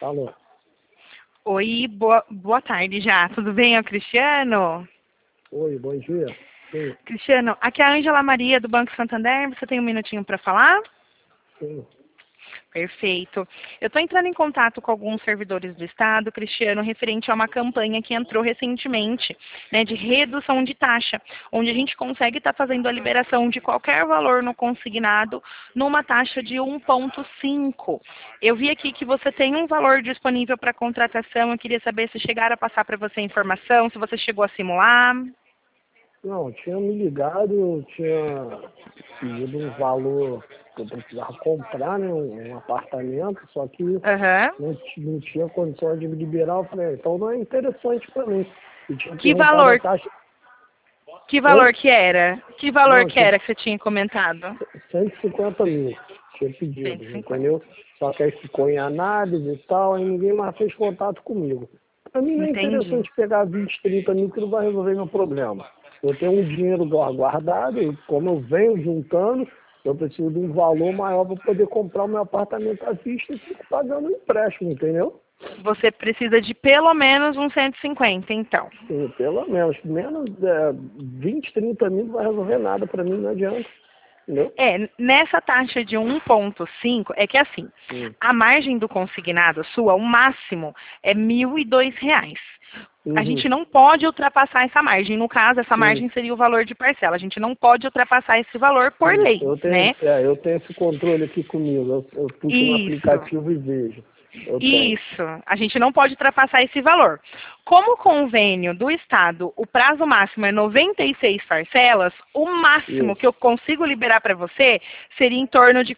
Alô? Oi, boa tarde já. Tudo bem, é o Cristiano? Oi, bom dia. Sim, Cristiano, aqui é a Ângela Maria do Banco Santander. Você tem um minutinho para falar? sim. Perfeito. Eu estou entrando em contato com alguns servidores do Estado, Cristiano, referente a uma campanha que entrou recentemente, né, de redução de taxa, onde a gente consegue estar fazendo a liberação de qualquer valor no consignado numa taxa de 1,5. Eu vi aqui que você tem um valor disponível para contratação. Eu queria saber se chegaram a passar para você a informação, se você chegou a simular. Não, tinha me ligado, eu tinha pedido um valor que eu precisava comprar, né, um apartamento, só que Aham. não tinha condição de me liberar. Eu falei, então não é interessante para mim. E tinha Que perguntado a valor, taxa. que Oi? valor que era? Que valor Não, que tinha era que você tinha comentado? 150 mil, tinha pedido, 150. entendeu? Só que aí ficou em análise e tal, aí ninguém mais fez contato comigo. Para mim não é Entendi. interessante pegar 20, 30 mil que não vai resolver meu problema. Eu tenho um dinheiro guardado e como eu venho juntando, eu preciso de um valor maior para poder comprar o meu apartamento à vista e fico pagando um empréstimo, entendeu? Você precisa de pelo menos uns 150, então. Sim, pelo menos 20, 30 mil não vai resolver nada para mim, não adianta, entendeu? Nessa taxa de 1,5, é que assim, Sim. a margem do consignado sua, o máximo, é R$ 1.002. A Uhum. gente não pode ultrapassar essa margem. No caso, essa Sim. margem seria o valor de parcela. A gente não pode ultrapassar esse valor por Sim, lei, né? eu tenho esse controle aqui comigo. Eu puxo no Isso. aplicativo e vejo. Eu tenho. Isso, a gente não pode ultrapassar esse valor. Como o convênio do Estado, o prazo máximo é 96 parcelas, o máximo que Isso. eu consigo liberar para você seria em torno de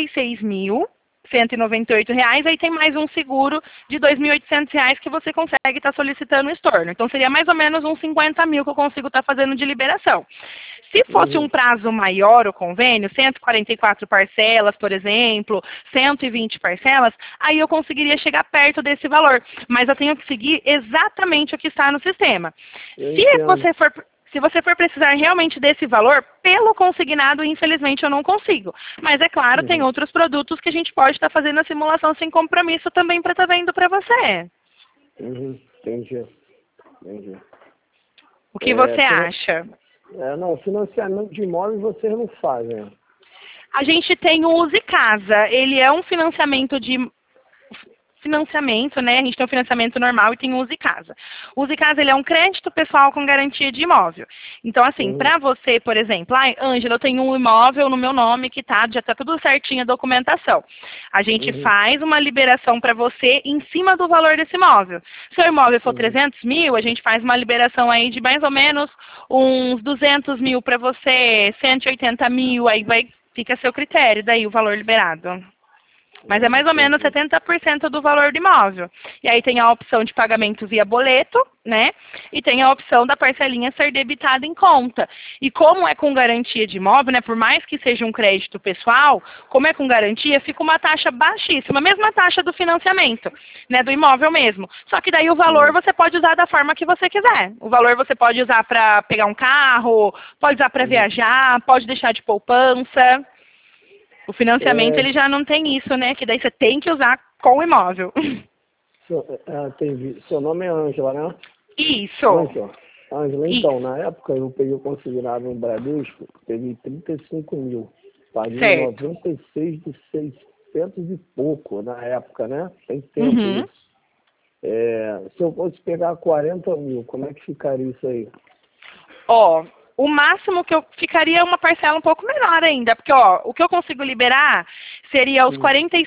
R$ 46.198, aí tem mais um seguro de R$ 2.800 que você consegue estar solicitando o estorno. Então seria mais ou menos uns 50 mil que eu consigo estar fazendo de liberação. Se fosse um Uhum. prazo maior o convênio, 144 parcelas, por exemplo, 120 parcelas, aí eu conseguiria chegar perto desse valor. Mas eu tenho que seguir exatamente o que está no sistema. Eu Se entendo. você for, se você for precisar realmente desse valor, pelo consignado, infelizmente eu não consigo. Mas é claro, tem Uhum. outros produtos que a gente pode estar fazendo a simulação sem compromisso também para estar vendo para você. Uhum. Entendi. Entendi. O que É, você acha? não, financiamento de imóveis vocês não fazem. A gente tem o Use Casa. Ele é um financiamento, né? A gente tem um financiamento normal e tem o Use Casa. O Use Casa, ele é um crédito pessoal com garantia de imóvel. Então, assim, Uhum. para você, por exemplo, Ângela, eu tenho um imóvel no meu nome que já está tudo certinho a documentação. A gente Uhum. faz uma liberação para você em cima do valor desse imóvel. Se o imóvel for Uhum. 300 mil, a gente faz uma liberação aí de mais ou menos uns 200 mil para você, 180 mil, aí fica a seu critério, daí o valor liberado. Mas é mais ou menos Entendi. 70% do valor do imóvel. E aí tem a opção de pagamento via boleto, né? E tem a opção da parcelinha ser debitada em conta. E como é com garantia de imóvel, né? Por mais que seja um crédito pessoal, como é com garantia, fica uma taxa baixíssima, a mesma taxa do financiamento, né? Do imóvel mesmo. Só que daí o valor Uhum. você pode usar da forma que você quiser. O valor você pode usar para pegar um carro, pode usar para Uhum. viajar, pode deixar de poupança. O financiamento É, ele já não tem isso, né? Que daí você tem que usar com o imóvel. entendi. Seu nome é Ângela, né? Isso. Ângela. Ângela, então, Isso. na época eu peguei o consignado no Bradesco, peguei 35 mil. Paguei Certo. 96 de 600 e pouco na época, né? Tem tempo Uhum. isso. Se eu fosse pegar 40 mil, como é que ficaria isso aí? Ó, o máximo que eu ficaria uma parcela um pouco menor ainda, porque ó, o que eu consigo liberar seria os Hum,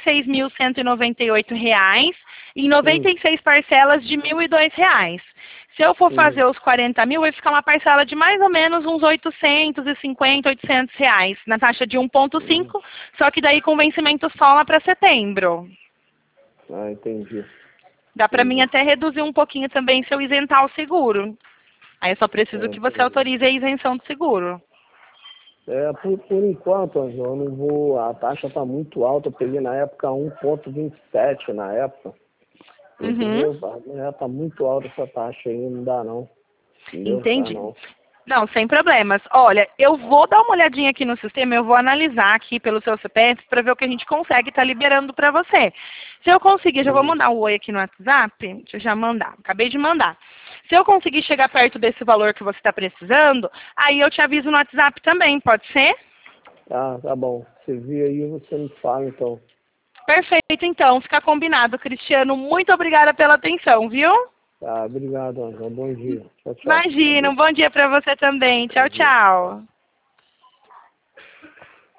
R$ 46.198 em hum, 96 parcelas de R$ 1.002. Se eu for hum, fazer os 40 mil, vai ficar uma parcela de mais ou menos uns 850, R$ 800, na taxa de hum. 1,5, só que daí com vencimento só lá para setembro. Ah, entendi, Dá para mim entendi. até reduzir um pouquinho também se eu isentar o seguro. Aí eu só preciso que você Entendi. autorize a isenção do seguro. Por enquanto, Ângela, eu não vou. A taxa está muito alta. Eu peguei na época 1,27 na época. Uhum. Entendeu? Tá muito alta essa taxa aí, não dá não. Entendeu? Dá Entendi. não. Não, sem problemas. Olha, eu vou dar uma olhadinha aqui no sistema, eu vou analisar aqui pelo seu CPF para ver o que a gente consegue estar liberando para você. Se eu conseguir, já vou mandar um oi aqui no WhatsApp, deixa eu já mandar, acabei de mandar. Se eu conseguir chegar perto desse valor que você está precisando, aí eu te aviso no WhatsApp também, pode ser? Tá bom. Você vê aí, você me fala então. Perfeito, então, fica combinado. Cristiano, muito obrigada pela atenção, viu? Tá, obrigado, Ângela. Bom dia. Tchau, tchau. Imagina, um bom dia para você também. Tchau, tchau.